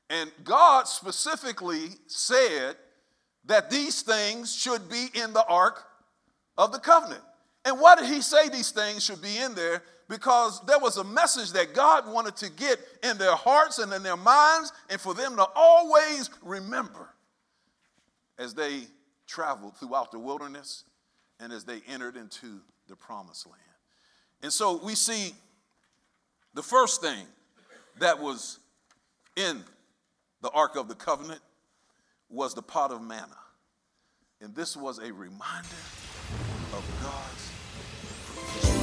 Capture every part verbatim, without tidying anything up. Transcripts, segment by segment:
And God specifically said that these things should be in the Ark of the Covenant. And why did he say these things should be in there? Because there was a message that God wanted to get in their hearts and in their minds, and for them to always remember as they traveled throughout the wilderness and as they entered into the promised land. And so we see the first thing that was in the Ark of the Covenant was the pot of manna. And this was a reminder of God's provision.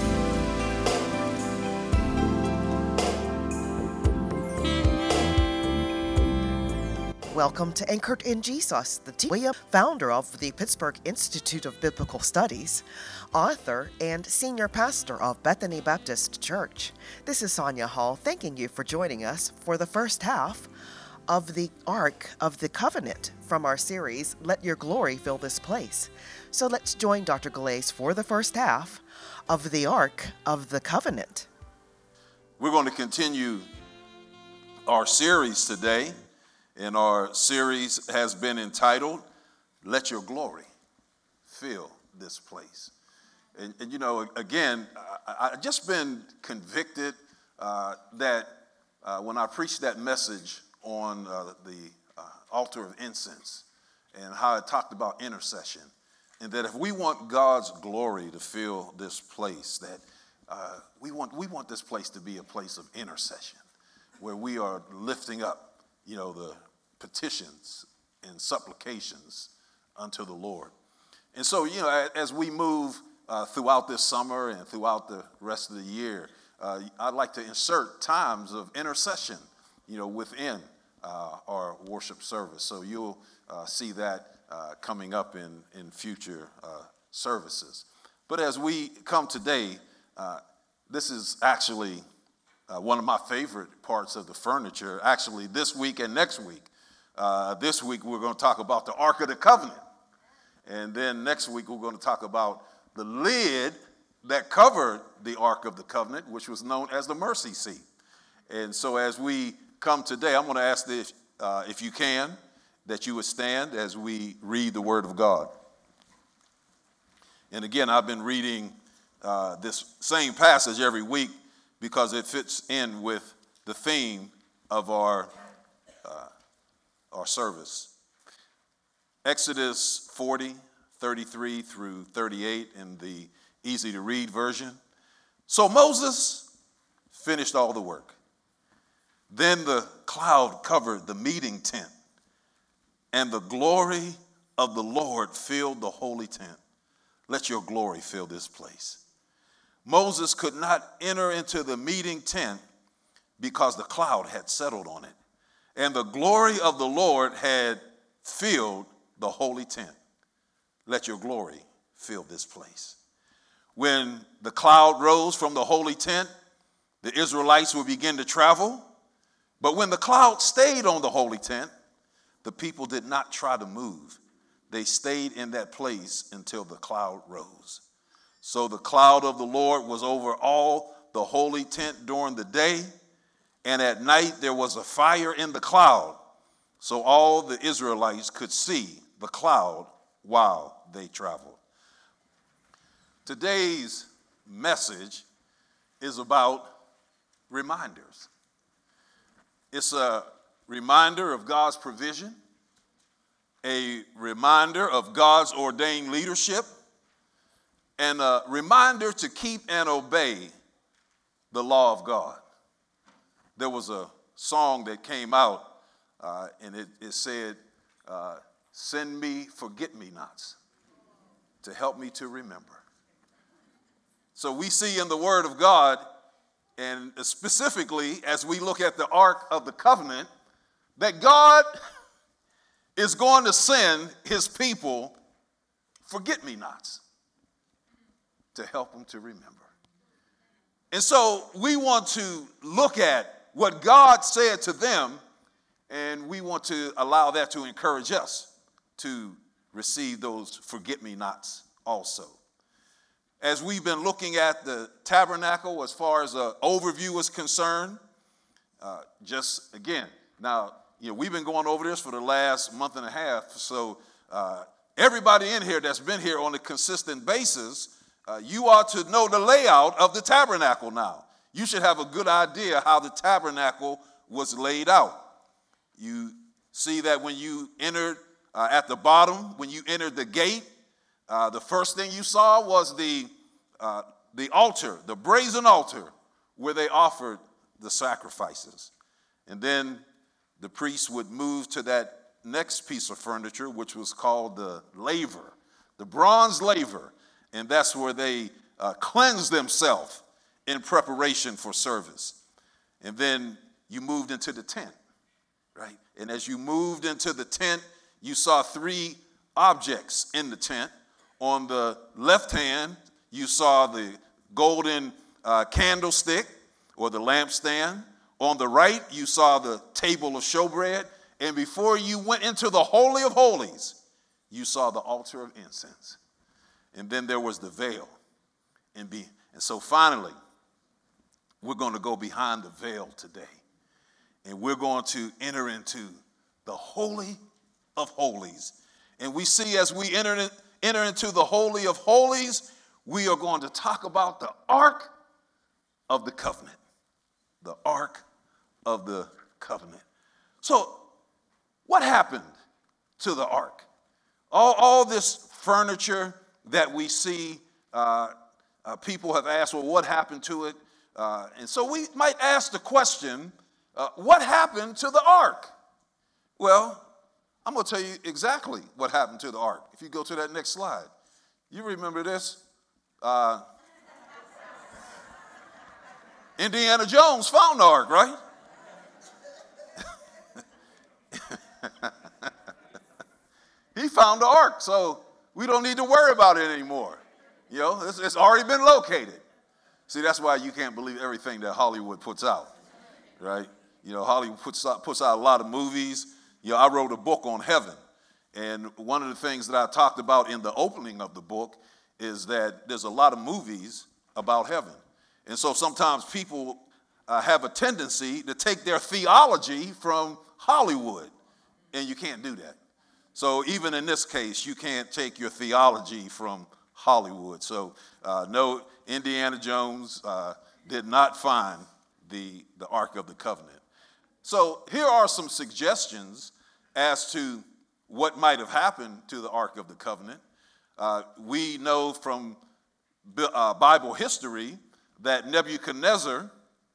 Welcome to Anchored in Jesus, the teacher, founder of the Pittsburgh Institute of Biblical Studies, author and senior pastor of Bethany Baptist Church. This is Sonia Hall, thanking you for joining us for the first half of the Ark of the Covenant from our series, Let Your Glory Fill This Place. So let's join Doctor Galais for the first half of the Ark of the Covenant. We're going to continue our series today. And our series has been entitled, Let Your Glory Fill This Place. And, and you know, again, I, I've just been convicted uh, that uh, when I preached that message on uh, the uh, altar of incense and how it talked about intercession, and that if we want God's glory to fill this place, that uh, we want we want this place to be a place of intercession, where we are lifting up, you know, the petitions and supplications unto the Lord. And so, you know, as we move uh, throughout this summer and throughout the rest of the year, uh, I'd like to insert times of intercession, you know, within uh, our worship service. So you'll uh, see that uh, coming up in, in future uh, services. But as we come today, uh, this is actually uh, one of my favorite parts of the furniture, actually this week and next week. Uh, this week, we're going to talk about the Ark of the Covenant. And then next week, we're going to talk about the lid that covered the Ark of the Covenant, which was known as the mercy seat. And so as we come today, I'm going to ask this, uh, if you can, that you would stand as we read the Word of God. And again, I've been reading uh, this same passage every week because it fits in with the theme of our uh, our service. Exodus forty, thirty-three through thirty-eight in the easy to read version. So Moses finished all the work. Then the cloud covered the meeting tent, and the glory of the Lord filled the holy tent. Let your glory fill this place. Moses could not enter into the meeting tent because the cloud had settled on it, and the glory of the Lord had filled the holy tent. Let your glory fill this place. When the cloud rose from the holy tent, the Israelites would begin to travel. But when the cloud stayed on the holy tent, the people did not try to move. They stayed in that place until the cloud rose. So the cloud of the Lord was over all the holy tent during the day, and at night there was a fire in the cloud, so all the Israelites could see the cloud while they traveled. Today's message is about reminders. It's a reminder of God's provision, a reminder of God's ordained leadership, and a reminder to keep and obey the law of God. There was a song that came out, uh, and it, it said, uh, send me forget-me-nots to help me to remember. So we see in the Word of God, and specifically as we look at the Ark of the Covenant, that God is going to send his people forget-me-nots to help them to remember. And so we want to look at what God said to them, and we want to allow that to encourage us to receive those forget-me-nots also. As we've been looking at the tabernacle as far as an overview is concerned, uh, just again, now you know, we've been going over this for the last month and a half. So uh, everybody in here that's been here on a consistent basis, uh, you ought to know the layout of the tabernacle now. You should have a good idea how the tabernacle was laid out. You see that when you entered uh, at the bottom, when you entered the gate, uh, the first thing you saw was the uh, the altar, the brazen altar, where they offered the sacrifices. And then the priest would move to that next piece of furniture, which was called the laver, the bronze laver. And that's where they uh, cleansed themselves in preparation for service. And then you moved into the tent, right? And as you moved into the tent, you saw three objects in the tent. On the left hand, you saw the golden uh, candlestick or the lampstand. On the right, you saw the table of showbread. And before you went into the Holy of Holies, you saw the altar of incense. And then there was the veil. And, be, and so finally, we're going to go behind the veil today. And we're going to enter into the Holy of Holies. And we see as we enter, in, enter into the Holy of Holies, we are going to talk about the Ark of the Covenant. The Ark of the Covenant. So, what happened to the Ark? All, all this furniture that we see, uh, uh, people have asked, well, what happened to it? Uh, and so we might ask the question, uh, what happened to the Ark? Well, I'm going to tell you exactly what happened to the Ark. If you go to that next slide. You remember this? Uh, Indiana Jones found the Ark, right? He found the Ark, so we don't need to worry about it anymore. You know, it's, it's already been located. See, that's why you can't believe everything that Hollywood puts out, right? You know, Hollywood puts out, puts out a lot of movies. You know, I wrote a book on heaven, and one of the things that I talked about in the opening of the book is that there's a lot of movies about heaven. And so sometimes people uh, have a tendency to take their theology from Hollywood, and you can't do that. So even in this case, you can't take your theology from Hollywood. So uh, no, Indiana Jones uh, did not find the, the Ark of the Covenant. So here are some suggestions as to what might have happened to the Ark of the Covenant. Uh, we know from uh, Bible history that Nebuchadnezzar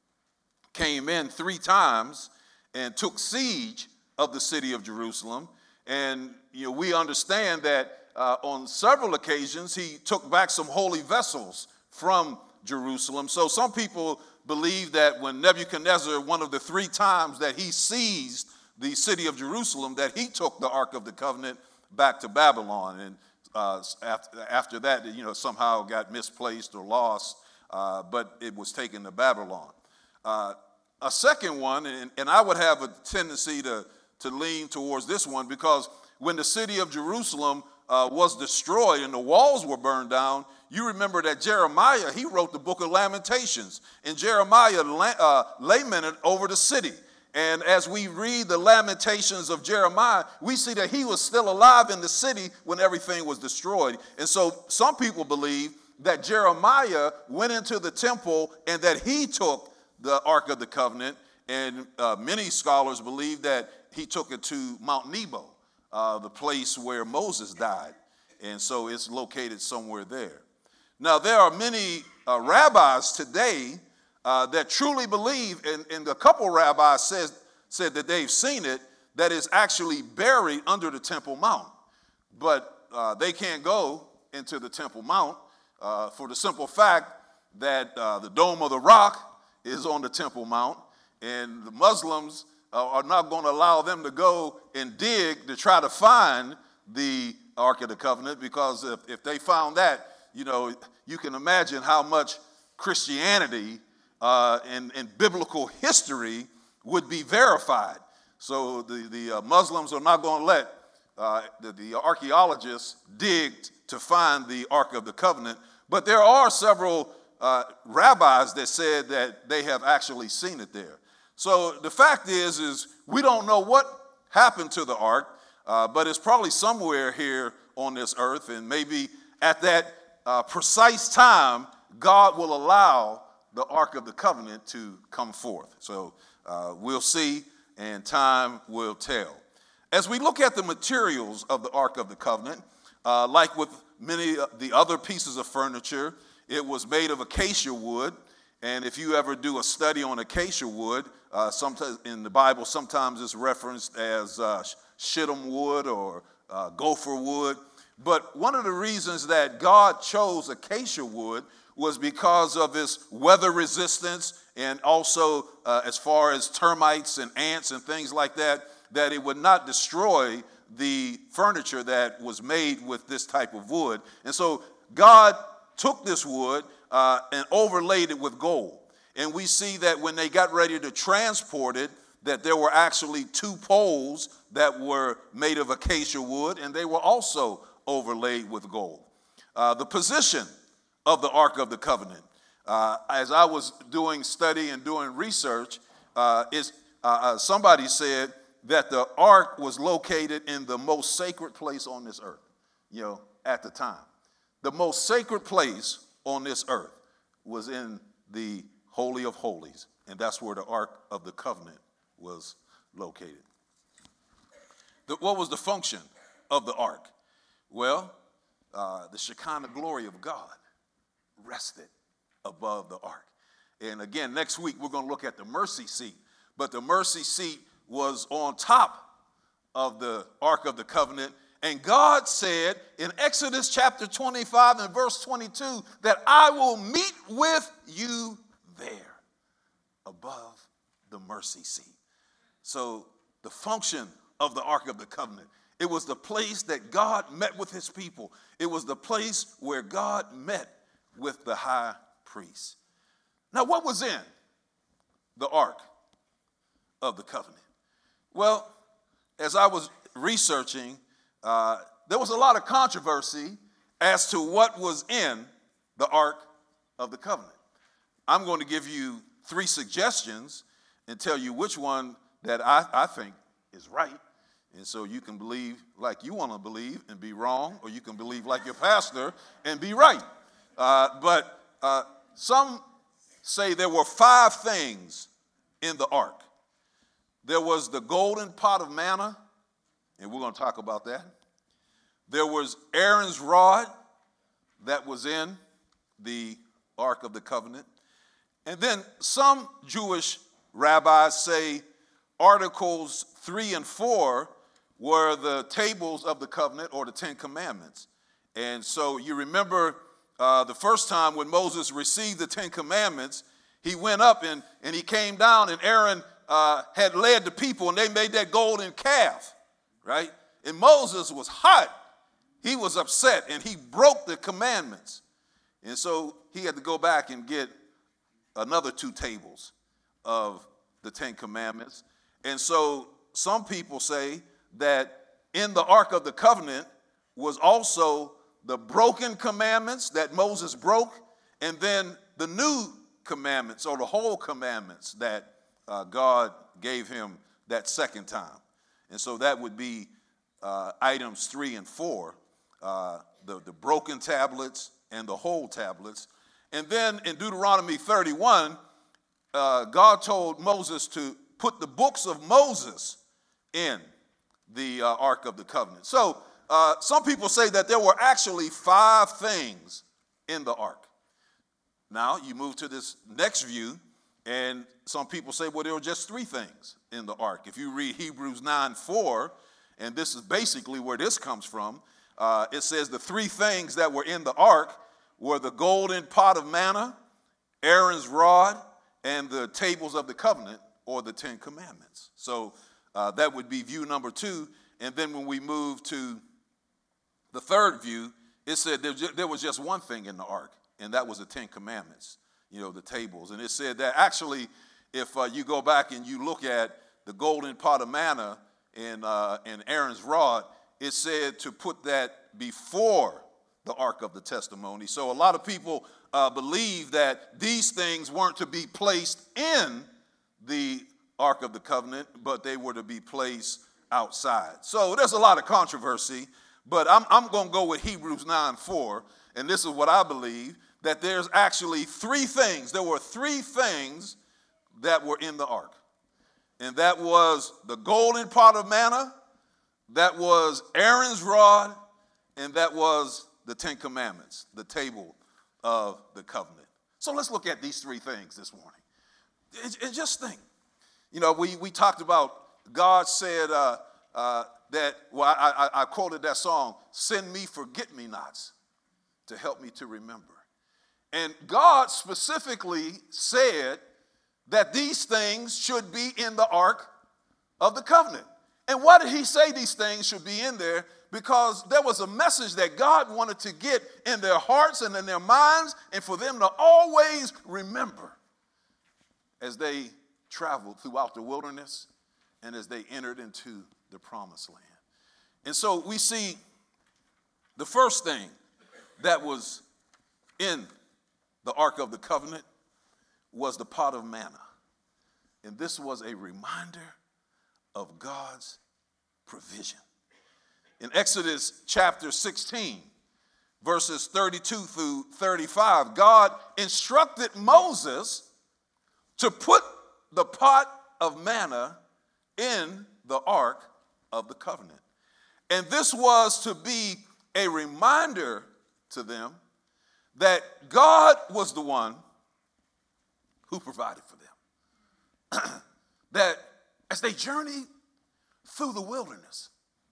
came in three times and took siege of the city of Jerusalem. And you know, we understand that uh, on several occasions he took back some holy vessels from Jerusalem. So some people believe that when Nebuchadnezzar, one of the three times that he seized the city of Jerusalem, that he took the Ark of the Covenant back to Babylon. And uh, after, after that, you know, somehow got misplaced or lost, uh, but it was taken to Babylon. Uh, a second one, and, and I would have a tendency to to lean towards this one, because when the city of Jerusalem uh, was destroyed and the walls were burned down, you remember that Jeremiah, he wrote the book of Lamentations, and Jeremiah uh, lamented over the city. And as we read the Lamentations of Jeremiah, we see that he was still alive in the city when everything was destroyed. And so some people believe that Jeremiah went into the temple and that he took the Ark of the Covenant, and uh, many scholars believe that he took it to Mount Nebo, uh, the place where Moses died. And so it's located somewhere there. Now, there are many uh, rabbis today uh, that truly believe, and, and a couple rabbis says, said that they've seen it, that is actually buried under the Temple Mount. But uh, they can't go into the Temple Mount uh, for the simple fact that uh, the Dome of the Rock is on the Temple Mount, and the Muslims uh, are not going to allow them to go and dig to try to find the Ark of the Covenant, because if, if they found that, you know, you can imagine how much Christianity uh, and, and biblical history would be verified. So the, the uh, Muslims are not going to let uh, the, the archaeologists dig to find the Ark of the Covenant. But there are several uh, rabbis that said that they have actually seen it there. So the fact is, is we don't know what happened to the ark, uh, but it's probably somewhere here on this earth, and maybe at that uh, precise time, God will allow the Ark of the Covenant to come forth. So uh, we'll see, and time will tell. As we look at the materials of the Ark of the Covenant, uh, like with many of the other pieces of furniture, it was made of acacia wood. And if you ever do a study on acacia wood, uh, sometimes in the Bible, sometimes it's referenced as uh, shittim wood or uh, gopher wood. But one of the reasons that God chose acacia wood was because of its weather resistance, and also uh, as far as termites and ants and things like that, that it would not destroy the furniture that was made with this type of wood. And so God took this wood uh, and overlaid it with gold. And we see that when they got ready to transport it, that there were actually two poles that were made of acacia wood, and they were also overlaid with gold. Uh, the position of the Ark of the Covenant, uh, as I was doing study and doing research, uh, is uh, uh, somebody said that the Ark was located in the most sacred place on this earth, you know, at the time. The most sacred place on this earth was in the Holy of Holies, and that's where the Ark of the Covenant was located. The, what was the function of the Ark? Well, uh, the Shekinah glory of God rested above the ark. And again, next week we're going to look at the mercy seat. But the mercy seat was on top of the Ark of the Covenant. And God said in Exodus chapter twenty-five and verse twenty-two that I will meet with you there above the mercy seat. So the function of the Ark of the Covenant, it was the place that God met with his people. It was the place where God met with the high priest. Now, what was in the Ark of the Covenant? Well, as I was researching, uh, there was a lot of controversy as to what was in the Ark of the Covenant. I'm going to give you three suggestions and tell you which one that I, I think is right. And so you can believe like you want to believe and be wrong, or you can believe like your pastor and be right. Uh, but uh, some say there were five things in the ark. There was the golden pot of manna, and we're going to talk about that. There was Aaron's rod that was in the Ark of the Covenant. And then some Jewish rabbis say Articles three and four were the tables of the covenant, or the Ten Commandments. And so you remember uh, the first time when Moses received the Ten Commandments, he went up and, and he came down, and Aaron uh, had led the people, and they made that golden calf, right? And Moses was hot. He was upset, and he broke the commandments. And so he had to go back and get another two tables of the Ten Commandments. And so some people say that in the Ark of the Covenant was also the broken commandments that Moses broke, and then the new commandments, or the whole commandments that uh, God gave him that second time. And so that would be uh, items three and four, uh, the, the broken tablets and the whole tablets. And then in Deuteronomy thirty-one, uh, God told Moses to put the books of Moses in the uh, Ark of the Covenant. So uh, some people say that there were actually five things in the ark. Now you move to this next view, and some people say, well, there were just three things in the ark. If you read Hebrews nine four, and this is basically where this comes from, uh, it says the three things that were in the ark were the golden pot of manna, Aaron's rod, and the tables of the covenant, or the Ten Commandments. So uh, that would be view number two. And then when we move to the third view, it said there, there was just one thing in the ark, and that was the Ten Commandments, you know, the tables. And it said that actually, if uh, you go back and you look at the golden pot of manna and, uh, and Aaron's rod, it said to put that before the Ark of the Testimony. So a lot of people uh, believe that these things weren't to be placed in the Ark of the Covenant, but they were to be placed outside. So there's a lot of controversy, but I'm, I'm going to go with Hebrews nine four, and this is what I believe, that there's actually three things. There were three things that were in the ark, and that was the golden pot of manna, that was Aaron's rod, and that was the Ten Commandments, the table of the covenant. So let's look at these three things this morning. And, and just think, you know, we, we talked about God said uh, uh, that, well, I, I, I quoted that song, send me forget-me-nots to help me to remember. And God specifically said that these things should be in the ark of the covenant. And why did he say these things should be in there? Because there was a message that God wanted to get in their hearts and in their minds, and for them to always remember as they traveled throughout the wilderness and as they entered into the promised land. And so we see the first thing that was in the Ark of the Covenant was the pot of manna. And this was a reminder of God's provision. In Exodus chapter sixteen, verses thirty-two through thirty-five, God instructed Moses to put the pot of manna in the Ark of the Covenant. And this was to be a reminder to them that God was the one who provided for them. That as they journeyed through the wilderness,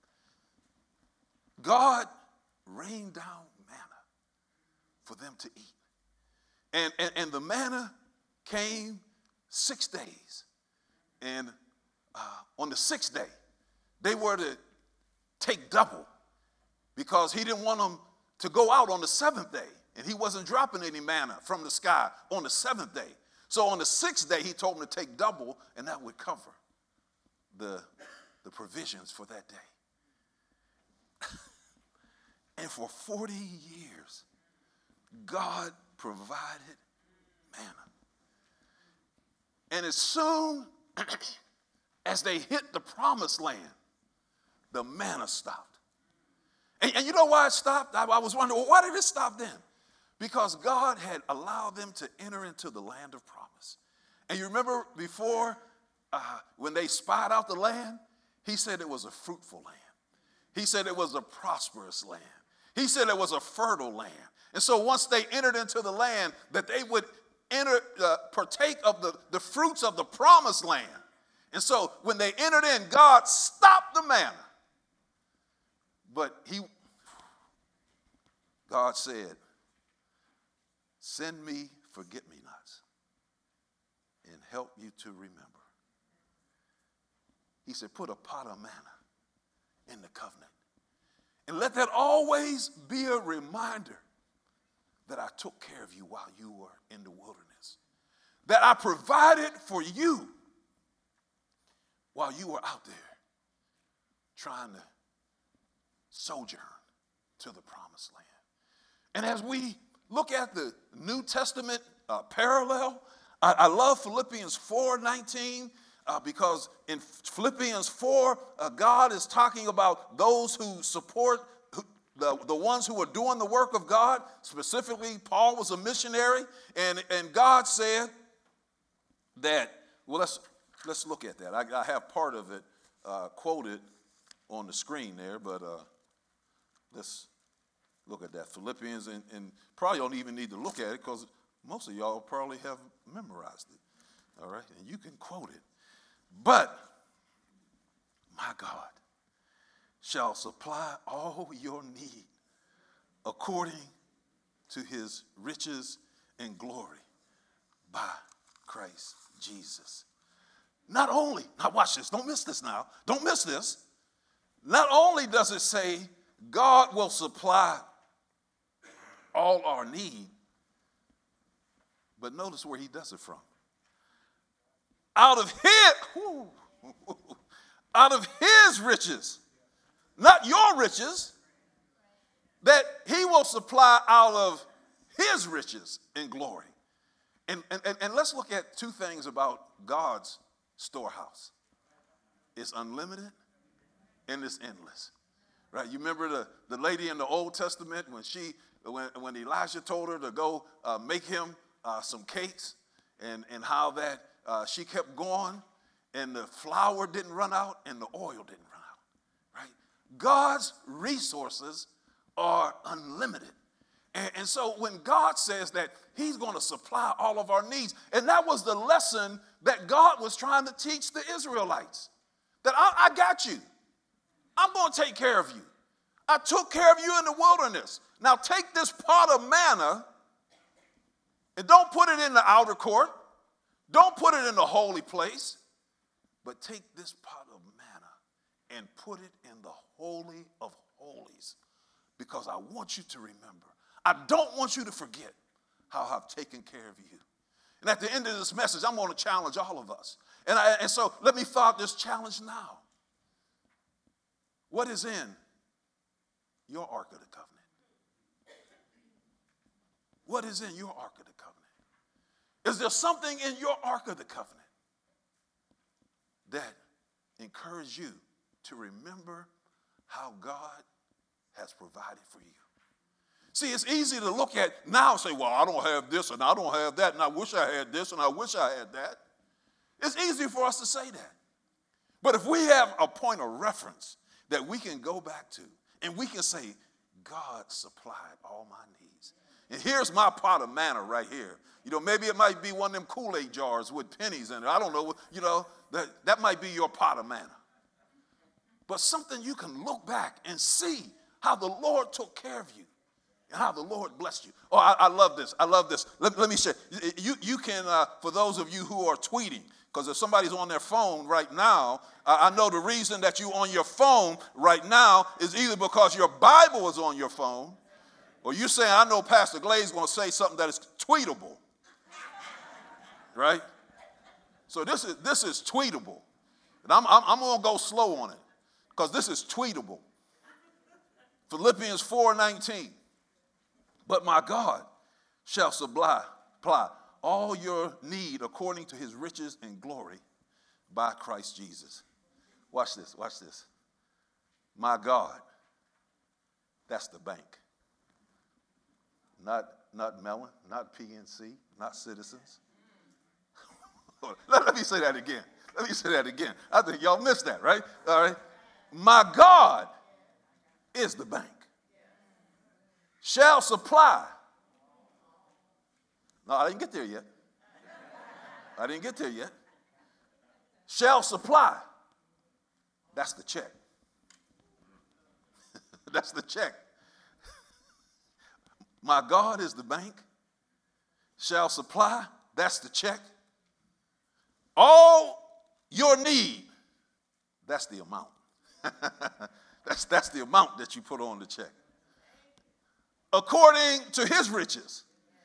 God rained down manna for them to eat. And, and, and the manna came six days. And uh, on the sixth day, they were to take double because he didn't want them to go out on the seventh day. And he wasn't dropping any manna from the sky on the seventh day. So on the sixth day, he told them to take double, and that would cover the, the provisions for that day. And for forty years, God provided manna. And as soon as they hit the promised land, the manna stopped. And, and you know why it stopped? I, I was wondering, well, why did it stop then? Because God had allowed them to enter into the land of promise. And you remember before, uh, when they spied out the land, he said it was a fruitful land. He said it was a prosperous land. He said it was a fertile land. And so once they entered into the land, that they would enter, uh, partake of the, the fruits of the promised land. And so when they entered in, God stopped the manna. But he, God said, send me forget-me-nots and help you to remember. He said, put a pot of manna in the covenant. And let that always be a reminder that I took care of you while you were in the wilderness. That I provided for you while you were out there trying to sojourn to the promised land. And as we look at the New Testament uh, parallel, I, I love Philippians four nineteen uh, because in Philippians four, uh, God is talking about those who support who, the, the ones who are doing the work of God. Specifically, Paul was a missionary, and, and God said that, well, let's, let's look at that. I, I have part of it uh, quoted on the screen there, but uh, let's look at that. Philippians, and, and probably don't even need to look at it because most of y'all probably have memorized it, all right? And you can quote it. But my God shall supply all your need according to his riches and glory by Christ Jesus. Not only, now watch this, don't miss this now, don't miss this. Not only does it say God will supply all our need, but notice where he does it from. Out of his, whoo, out of his riches, not your riches, that he will supply out of his riches and glory. And, and, and let's look at two things about God's storehouse. It's unlimited and it's endless. Right? You remember the, the lady in the Old Testament when she when, when Elijah told her to go uh, make him uh, some cakes, and, and how that uh, she kept going, and the flour didn't run out and the oil didn't run out. Right? God's resources are unlimited. And, and so when God says that he's going to supply all of our needs, and that was the lesson that God was trying to teach the Israelites, that I, I got you. I'm going to take care of you. I took care of you in the wilderness. Now take this pot of manna and don't put it in the outer court. Don't put it in the holy place. But take this pot of manna and put it in the holy of holies, because I want you to remember. I don't want you to forget how I've taken care of you. And at the end of this message, I'm going to challenge all of us. And, I, and so let me file this challenge now. What is in your Ark of the Covenant? What is in your Ark of the Covenant? Is there something in your Ark of the Covenant that encourages you to remember how God has provided for you? See, it's easy to look at now and say, well, I don't have this and I don't have that, and I wish I had this and I wish I had that. It's easy for us to say that. But if we have a point of reference that we can go back to, and we can say, God supplied all my needs. And here's my pot of manna right here. You know, maybe it might be one of them Kool-Aid jars with pennies in it. I don't know. You know, that, that might be your pot of manna. But something you can look back and see how the Lord took care of you and how the Lord blessed you. Oh, I, I love this. I love this. Let, let me share. You, you can, uh, for those of you who are tweeting, because if somebody's on their phone right now, uh, I know the reason that you're on your phone right now is either because your Bible is on your phone, or you're saying, I know Pastor Glaze is going to say something that is tweetable. Right? So this is this is tweetable. And I'm, I'm, I'm going to go slow on it, because this is tweetable. Philippians four nineteen. But my God shall supply, supply all your need according to his riches and glory by Christ Jesus. Watch this, watch this. My God, that's the bank. Not, not Mellon, not P N C, not Citizens. let, let me say that again. Let me say that again. I think y'all missed that, right? All right. My God is the bank. Shall supply. No, I didn't get there yet. I didn't get there yet. Shall supply. That's the check. That's the check. My God is the bank. Shall supply. That's the check. All your need. That's the amount. that's, that's the amount that you put on the check. According to his riches.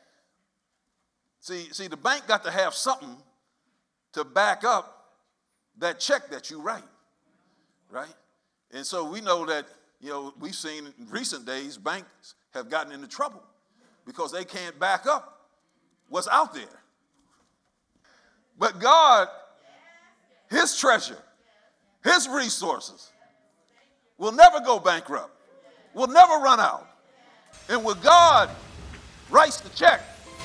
See, see, the bank got to have something to back up that check that you write, right? And so we know that, you know, we've seen in recent days banks have gotten into trouble because they can't back up what's out there. But God, his treasure, his resources will never go bankrupt, will never run out. And when God writes the check,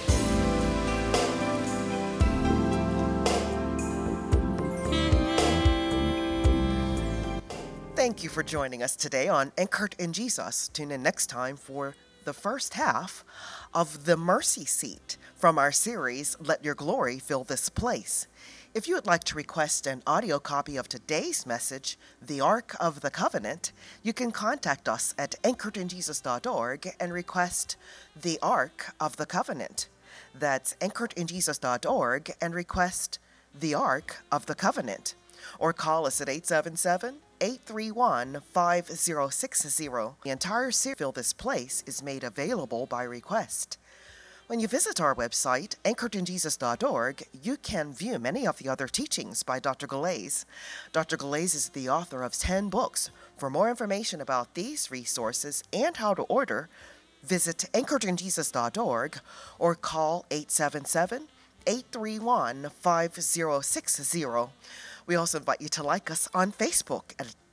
thank you for joining us today on Anchored in Jesus. Tune in next time for the first half of The Mercy Seat from our series, Let Your Glory Fill This Place. If you would like to request an audio copy of today's message, The Ark of the Covenant, you can contact us at anchored in jesus dot org and request The Ark of the Covenant. That's anchored in jesus dot org and request The Ark of the Covenant. Or call us at eight seven seven, eight three one, five zero six zero. The entire series, Fill This Place, is made available by request. When you visit our website, anchored in jesus dot org, you can view many of the other teachings by Doctor Glaze. Doctor Glaze is the author of ten books. For more information about these resources and how to order, visit anchored in jesus dot org or call eight seven seven, eight three one, five zero six zero. We also invite you to like us on Facebook at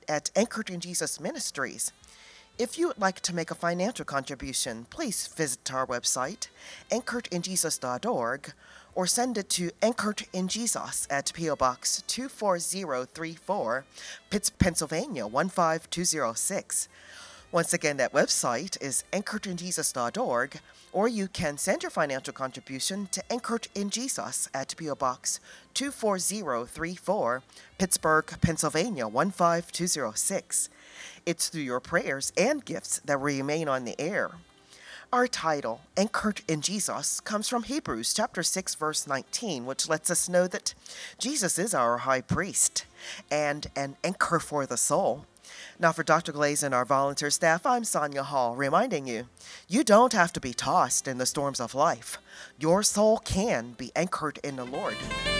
at Anchored in Jesus Ministries. If you would like to make a financial contribution, please visit our website, anchored in jesus dot org, or send it to Anchored in Jesus at P O. Box two four zero three four, Pitts, Pennsylvania one five two zero six. Once again, that website is anchored in jesus dot org, or you can send your financial contribution to Anchored in Jesus at P O. Box two four zero three four, Pittsburgh, Pennsylvania one five two zero six. It's through your prayers and gifts that we remain on the air. Our title, Anchored in Jesus, comes from Hebrews chapter six, verse nineteen, which lets us know that Jesus is our high priest and an anchor for the soul. Now, for Doctor Glaze and our volunteer staff, I'm Sonia Hall, reminding you, you don't have to be tossed in the storms of life. Your soul can be anchored in the Lord.